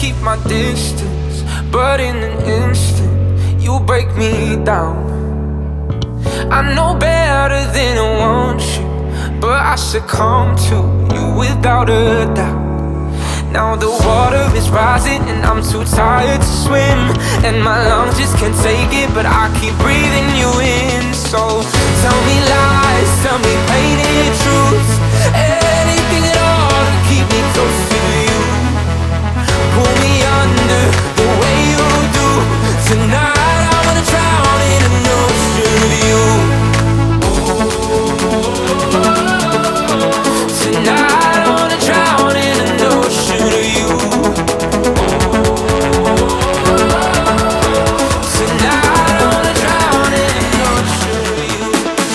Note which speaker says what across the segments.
Speaker 1: keep my distance, but in an instant you break me down. I know better than I want you, but I succumb to you without a doubt. Now the water is rising and I'm too tired to swim, and my lungs just can't take it, but I keep breathing you in. So tell me lies, tell me painted truths, anything at all to keep me close to you. Pull me under the way you do. Tonight I wanna drown in an ocean of you. Tonight I wanna drown in an ocean of you. Tonight I wanna drown in an ocean of you.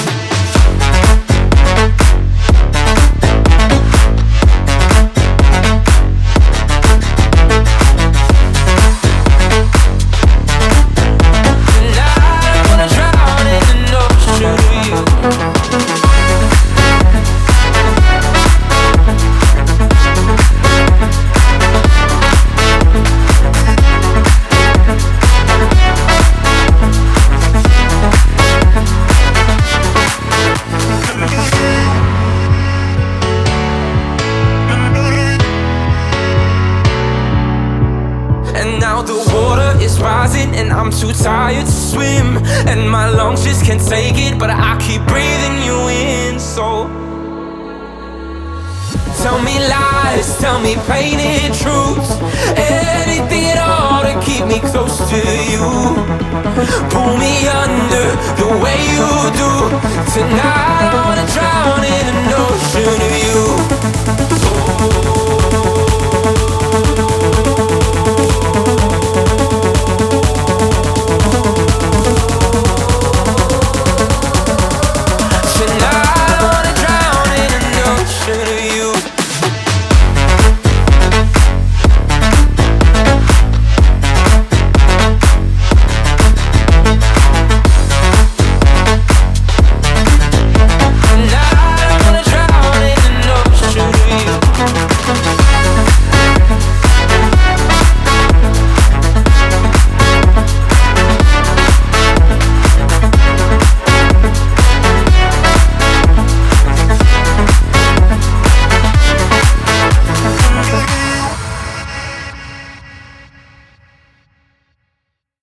Speaker 1: And I'm too tired to swim, and my lungs just can't take it, but I keep breathing you in. So tell me lies, tell me painted truths, anything at all to keep me close to you. Pull me under the way you do. Tonight I wanna drown in an ocean of you. Oh.